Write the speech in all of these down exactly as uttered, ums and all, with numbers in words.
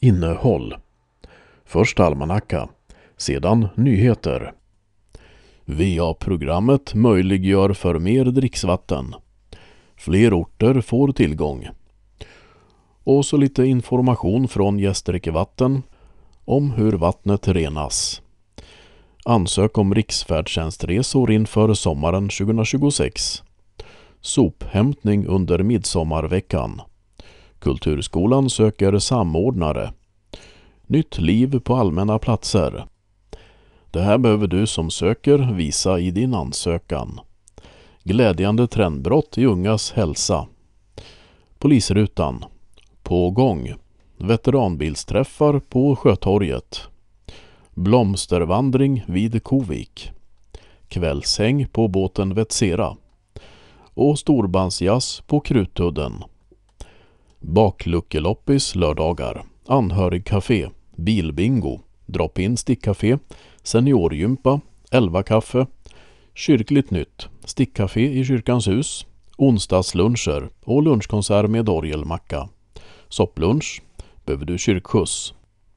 Innehåll. Först almanacka, sedan nyheter. V A-programmet möjliggör för mer dricksvatten. Fler orter får tillgång. Och så lite information från Gästrike Vatten om hur vattnet renas. Ansök om riksfärdtjänstresor inför sommaren tjugohundratjugosex. Sophämtning under midsommarveckan. Kulturskolan söker samordnare. Nytt liv på allmänna platser. Det här behöver du som söker visa i din ansökan. Glädjande trendbrott i ungas hälsa. Polisrutan. På gång. Veteranbilsträffar på Sjötorget. Blomstervandring vid Kovik. Kvällshäng på båten Vetsera. Och storbandsjazz på Krutudden. Bakluckeloppis lördagar. Anhörigcafé. Bilbingo. Drop-in stickcafé. Seniorgympa. Elva kaffe. Kyrkligt nytt. Stickcafé i Kyrkans hus. Onsdagsluncher och lunchkonsert med orgelmacka. Sopplunch. Behöver du kyrkskjuts.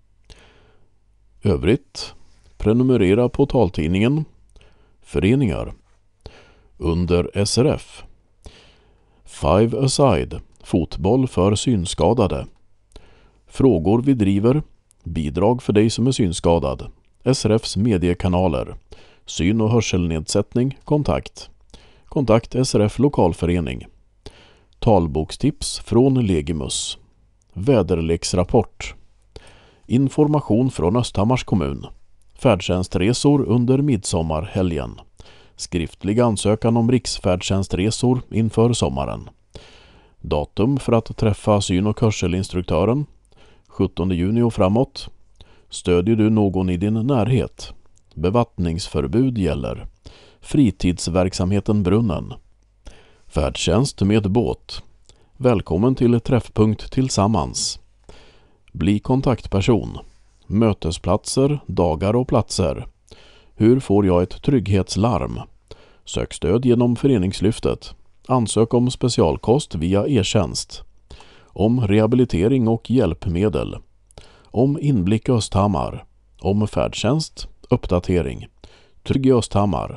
Övrigt. Prenumerera på taltidningen. Föreningar. Under S R F. Five Aside. Fotboll för synskadade. Frågor vi driver. Bidrag för dig som är synskadad. S R F:s mediekanaler. Syn- och hörselnedsättning. Kontakt. Kontakt S R F lokalförening. Talbokstips från Legimus. Väderleksrapport. Information från Östhammars kommun. Färdtjänstresor under midsommarhelgen. Skriftlig ansökan om riksfärdtjänstresor inför sommaren. Datum för att träffa syn- och hörselinstruktören. sjuttonde juni och framåt. Stödjer du någon i din närhet? Bevattningsförbud gäller. Fritidsverksamheten Brunnen. Färdtjänst med båt. Välkommen till träffpunkt tillsammans. Bli kontaktperson. Mötesplatser, dagar och platser. Hur får jag ett trygghetslarm? Sök stöd genom föreningslyftet. Ansök om specialkost via e-tjänst. Om rehabilitering och hjälpmedel. Om inblick Östhammar. Om färdtjänst, uppdatering. Trygg i Östhammar.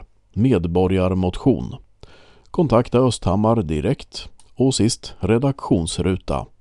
Medborgarmotion. Kontakta Östhammar direkt. Och sist redaktionsruta.